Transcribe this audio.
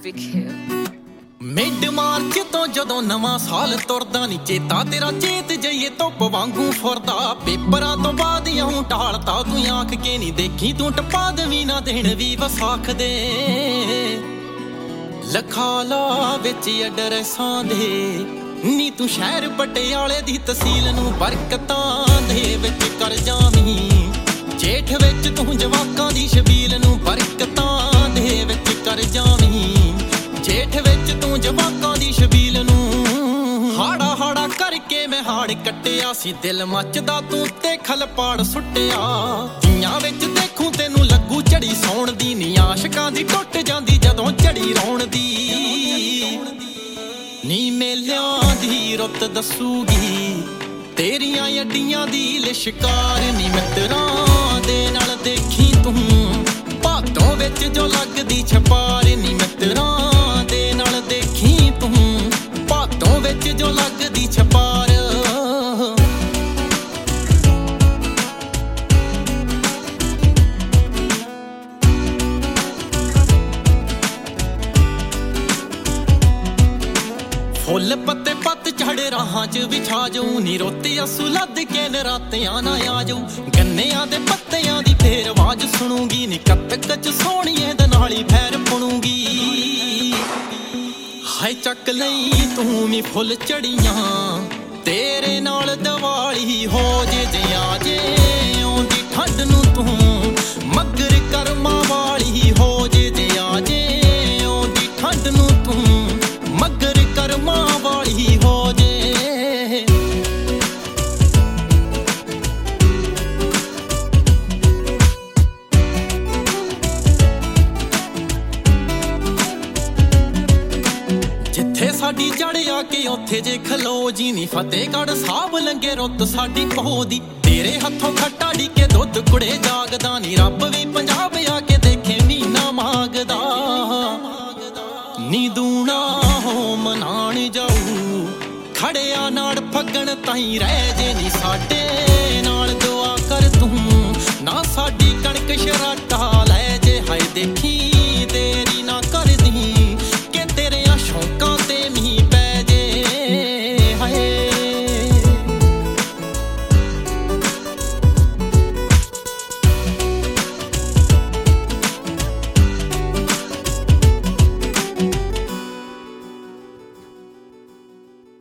Big Hill। Mid March ਤੋਂ ਜਦੋਂ ਨਵਾਂ ਸਾਲ ਤੁਰਦਾ ਨੀ ਚੇਤਾ ਤੇਰਾ ਚੇਤ ਜਈਏ ਧੁੱਪ ਵਾਂਗੂ ਫੁਰਦਾ ਪੇਪਰਾਂ ਤੋਂ ਬਾਅਦ ਇਉਂ ਢਾਲਤਾ ਤੂੰ ਆਂਖ ਕੇ ਨੀ ਦੇਖੀ ਤੂੰ ਟਪਾ ਦੇਵੀਂ ਨਾ ਦੇਣ ਵੀ ਵਸਾਖ ਦੇ ਲਖਾਲਾ ਵਿੱਚ ਐਡਰੈਸਾਂ ਦੇ ਨੀ ਤੂੰ ਸ਼ਹਿਰ ਪਟਿਆਲੇ ਦੀ ਤਹਿਸੀਲ ਨੂੰ ਬਰਕਤਾਂ ਦੇ ਵਿੱਚ ਕਰ ਜਾਵੀਂ ਜੇਠ ਵਿੱਚ ਤੂੰ ਜਵਾਕਾਂ ਦੀ ਸ਼ਬੀਲ ਨੂੰ ਬਰਕਤਾਂ ਦੇ ਵਿੱਚ ਕਰ ਜਾਵੀਂ ਜੇਠ ਵਿੱਚ ਤੂੰ ਜਵਾਕਾਂ ਦੀ ਸ਼ਬੀਲ ਨੂੰ ਹਾੜਾ ਹਾੜਾ ਕਰਕੇ ਮੈਂ ਹਾੜ ਕੱਟਿਆ ਸੀ ਦਿਲ ਮੱਚਦਾ ਤੂੰ ਤੇ ਖਲਪਾੜ ਸੁੱਟਿਆ ਤੀਆਂ ਵਿੱਚ ਦੇਖੂੰ ਤੈਨੂੰ ਲੱਗੂ ਝੜੀ ਸੌਣ ਦੀ ਨੀ ਆਸ਼ਕਾਂ ਦੀ ਟੁੱਟ ਜਾਂਦੀ ਜਦੋਂ ਝੜੀ ਰੌਣ ਦੀ ਨੀ ਮੇਲਿਆਂ ਦੀ ਰੁੱਤ ਦੱਸੂਗੀ ਤੇਰੀਆਂ ਅੱਡੀਆਂ ਦੀ ਲਿਸ਼ਕਾਰ ਨੀ ਮਿੱਤਰਾਂ ਦੇ ਨਾਲ ਦੇਖੀ ਤੂੰ ਭਾਦੋਂ ਵਿੱਚ ਜੋ ਲੱਗਦੀ ਛਪਾਰ ਨੀ ਮਿੱਤਰਾਂ ਦੇ ਨਾਲ ਦੇਖੀ ਤੂੰ ਭਾਦੋਂ ਵਿੱਚ ਜੋ ਲੱਗਦੀ ਛਪਾਰ ਫੁੱਲ ਪੱਤੇ ਪੱਤ ਝੜ ਰਾਹਾਂ 'ਚ ਵਿਛਾ ਜਾਊ ਨੀ ਰੋਤੇ ਅਸੂ ਲੱਦ ਕੇ ਨਰਾਤਿਆਂ ਨਾ ਆ ਜਾਊ ਗੰਨਿਆਂ ਦੇ ਪੱਤਿਆਂ ਦੀ ਫੇਰ ਆਵਾਜ਼ ਸੁਣੂਗੀ ਨੀ ਕੱਤਕ 'ਚ ਸੋਹਣੀਏ ਦੇ ਨਾਲ ਹੀ ਫੈਰ ਪੁਣੂਗੀ ਹਾਏ ਚੱਕ ਲਈ ਤੂੰ ਵੀ ਫੁੱਲ ਚੜੀਆਂ ਤੇਰੇ ਨਾਲ ਦੀਵਾਲੀ ਹੋ ਜੇ ਆ ਜੇ ਆਉਂਦੀ ਠੰਡ ਨੂੰ ਤੂੰ ਮਗਰ ਕਰਮਾਂ ਵਾਲੀ ਹੋ ਜੇ ਆ ਜੇ ਆਉਂਦੀ ਠੰਡ ਨੂੰ ਤੂੰ ਮਗਰ ਕਰਮਾਂ ਵਾਲੀ ਹੋ ਜੇ ਜਿੱਥੇ ਸਾਡੀ ਜੜ ਆ ਕੇ ਉੱਥੇ ਜੇ ਖਲੋ ਜੀ ਨੀ ਫਤਿਹਗੜ੍ਹ ਸਾਹਿਬ ਲੰਗੇ ਰੁੱਤ ਸਾਡੀ ਪਹੁਦੀ ਤੇਰੇ ਹੱਥੋਂ ਖੱਟਾ ਢੀਕੇ ਦੁੱਧ ਕੁੜੇ ਜਾਗਦਾ ਨੀ ਰੱਬ ਵੀ ਪੰਜਾਬ ਆ ਕੇ ਦੇਖੇ ਮੀਨਾ ਮੰਗਦਾ ਨੀ ਦੂਣਾ ਹੋ ਮਨਾਣ ਜਾਊ ਖੜਿਆ ਨਾੜ ਫੱਗਣ ਤਾਈਂ ਰਹਿ ਜੇ ਨੀ ਸਾਡੇ